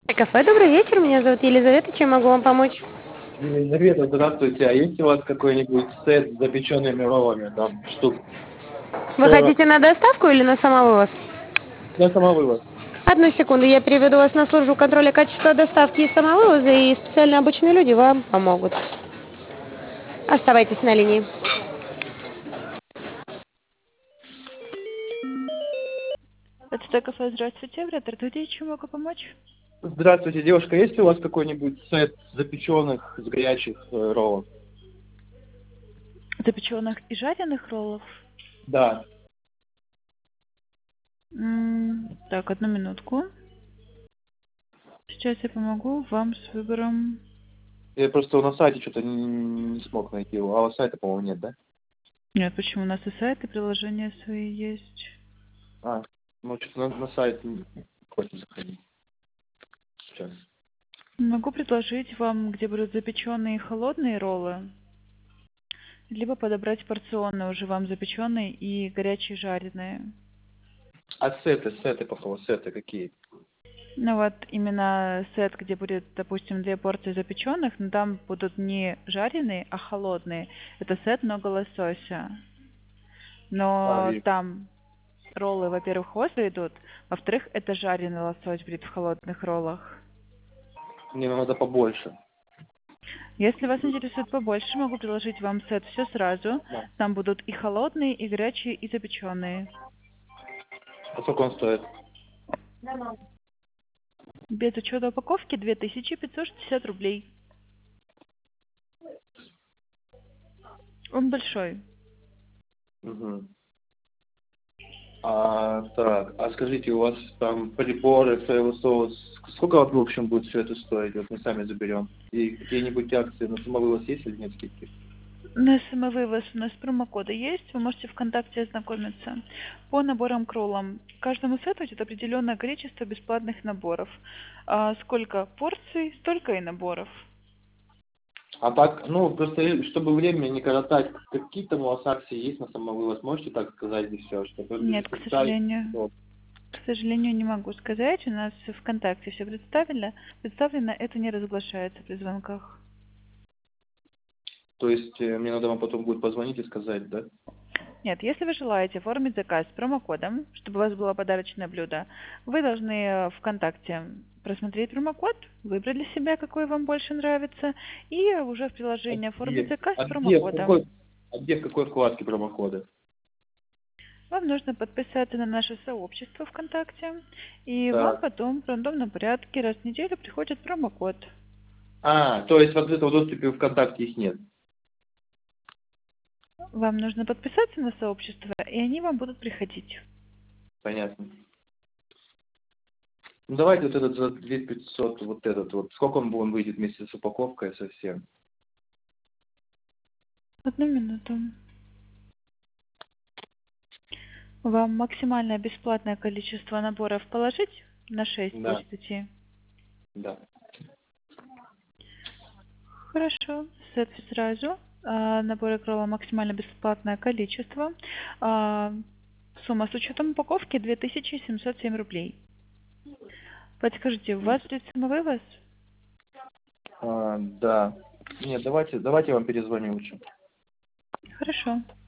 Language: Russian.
Кафе, добрый вечер, меня зовут Елизавета, чем могу вам помочь? Елизавета, здравствуйте. А есть у вас какой-нибудь сет с запеченными роллами, там, штук Вы 40 хотите на доставку или на самовывоз? для самовывоз? Одну секунду, я переведу вас на службу контроля качества доставки и самовывоза, и специально обученные люди вам помогут. Оставайтесь на линии. Это кафе, здравствуйте, вряд ли чем могу помочь? Здравствуйте, девушка. Есть у вас какой-нибудь сет запеченных с горячих роллов? Запеченных и жареных роллов? Да. Так, одну минутку. Сейчас я помогу вам с выбором. Я просто на сайте что-то не смог найти его. А у сайта, по-моему, нет, да? Нет, почему? У нас и сайт, и приложения свои есть. А, ну что-то на сайт не хочет заходить. Сейчас. Могу предложить вам, где будут запеченные и холодные роллы, либо подобрать порционные, уже вам запеченные и горячие жареные. А сеты, по-моему, сеты какие? Ну вот именно сет, где будет, допустим, 2 порции запеченных, но там будут не жареные, а холодные. Это сет много лосося. Но Вижу. там роллы, во-первых, острые идут, во-вторых, это жареный лосось будет в холодных роллах. Мне надо побольше. Если вас интересует побольше, могу предложить вам сет все сразу. Да. Там будут и холодные, и горячие, и запеченные. А сколько он стоит? Без учета упаковки 2560 рублей. Он большой. Угу. А скажите, у вас там приборы, соевый соус, сколько вот в общем будет все это стоить? Вот мы сами заберем. И какие-нибудь акции на самовывоз есть или нет скидки? На самовывоз у нас промокоды есть, вы можете ВКонтакте ознакомиться. По наборам к роллам. Каждому сету идет определенное количество бесплатных наборов. Сколько порций, столько и наборов. А так, ну, просто чтобы время не коротать, какие-то у вас акции есть на самовывоз, можете так сказать и все, что просто Нет, если к представить, сожалению. то, К сожалению, не могу сказать. У нас ВКонтакте все представлено, это не разглашается при звонках. то есть мне надо вам потом будет позвонить и сказать, да? Нет, если вы желаете оформить заказ с промокодом, чтобы у вас было подарочное блюдо, вы должны ВКонтакте просмотреть промокод, выбрать для себя, какой вам больше нравится, и уже в А приложении оформить где? заказ А с где? промокодом. А где в какой вкладке промокоды? Вам нужно подписаться на наше сообщество ВКонтакте, и вам Так. потом в рандомном порядке раз в неделю приходит промокод. То есть в открытом доступе ВКонтакте их нет. Вам нужно подписаться на сообщество, и они вам будут приходить. Понятно. Ну давайте вот этот за 2500, вот этот вот. Сколько он выйдет вместе с упаковкой совсем? Одну минуту. Вам максимальное бесплатное количество наборов положить? На 6 Да, будет идти. да. Хорошо. Сет сразу. Наборы крова максимально бесплатное количество. Сумма с учетом упаковки 2707 рублей. Подскажите, у вас будет самовывоз? Да. Нет, давайте я вам перезвоню лучше. Хорошо.